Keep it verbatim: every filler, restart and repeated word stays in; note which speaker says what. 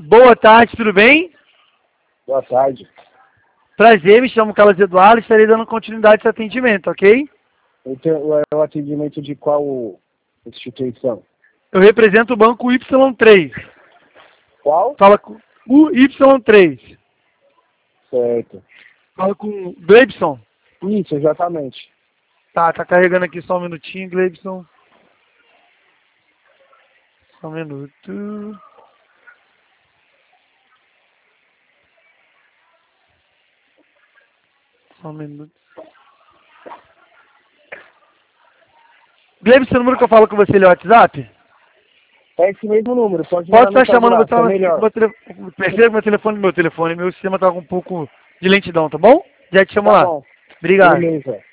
Speaker 1: Boa tarde, tudo bem?
Speaker 2: Boa tarde.
Speaker 1: Prazer, me chamo Carlos Eduardo, estarei dando continuidade a esse atendimento, ok?
Speaker 2: Então, é o atendimento de qual instituição?
Speaker 1: Eu represento o banco Y três.
Speaker 2: Qual?
Speaker 1: Fala com o Y três.
Speaker 2: Certo.
Speaker 1: Fala com o Gleibson.
Speaker 2: Isso, exatamente.
Speaker 1: Tá, tá carregando aqui só um minutinho, Gleibson. Só um minuto. Só um minuto. Gleibson, o número que eu falo com você ele é o WhatsApp?
Speaker 2: É esse mesmo número, pode
Speaker 1: Pode estar chamando
Speaker 2: você.
Speaker 1: você,
Speaker 2: É melhor.
Speaker 1: meu telefone, perceba meu telefone, meu telefone, meu sistema tá com um pouco de lentidão, tá bom? Já te chamo
Speaker 2: Tá
Speaker 1: lá.
Speaker 2: bom.
Speaker 1: Obrigado.
Speaker 2: Beleza.